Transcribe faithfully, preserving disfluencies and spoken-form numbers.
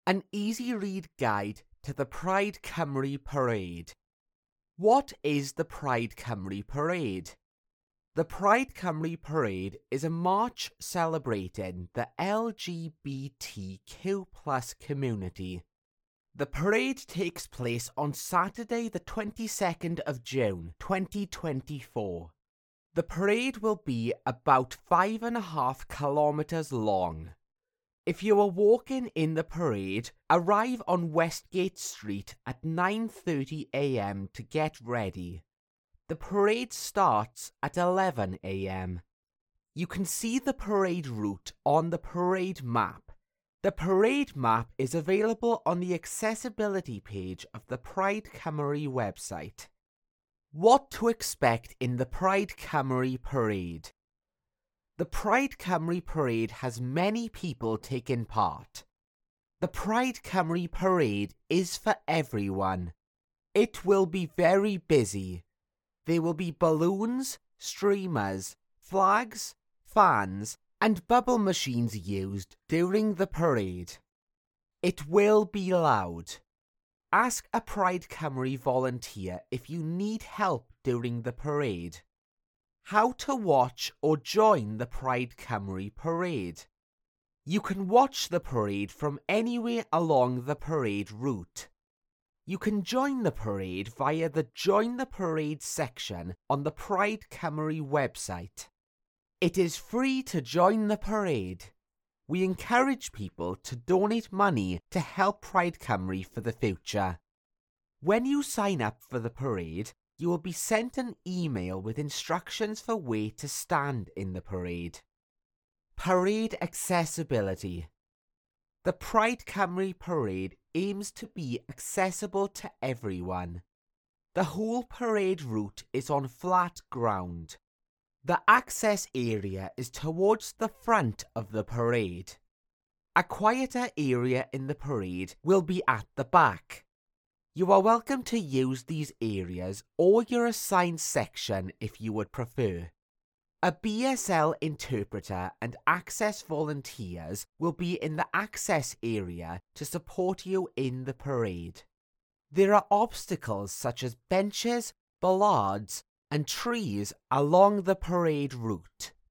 An easy read guide to the Pride Cymru Parade. What is the Pride Cymru Parade? The Pride Cymru Parade is a march celebrating the L G B T Q plus community. The parade takes place on Saturday the twenty-second of June twenty twenty-four. The parade will be about five and a half kilometres long. If you are walking in the parade, arrive on Westgate Street at nine thirty a m to get ready. The parade starts at eleven a m You can see the parade route on the parade map. The parade map is available on the accessibility page of the Pride Cymru website. What to expect in the Pride Cymru Parade? The Pride Cymru Parade has many people taking part. The Pride Cymru Parade is for everyone. It will be very busy. There will be balloons, streamers, flags, fans, and bubble machines used during the parade. It will be loud. Ask a Pride Cymru volunteer if you need help during the parade. How to watch or join the Pride Cymru Parade. You can watch the parade from anywhere along the parade route. You can join the parade via the Join the Parade section on the Pride Cymru website. It is free to join the parade. We encourage people to donate money to help Pride Cymru for the future. When you sign up for the parade, you will be sent an email with instructions for where to stand in the parade. Parade accessibility. The Pride Cymru Parade aims to be accessible to everyone. The whole parade route is on flat ground. The access area is towards the front of the parade. A quieter area in the parade will be at the back. You are welcome to use these areas or your assigned section if you would prefer. A B S L interpreter and access volunteers will be in the access area to support you in the parade. There are obstacles such as benches, bollards, and trees along the parade route.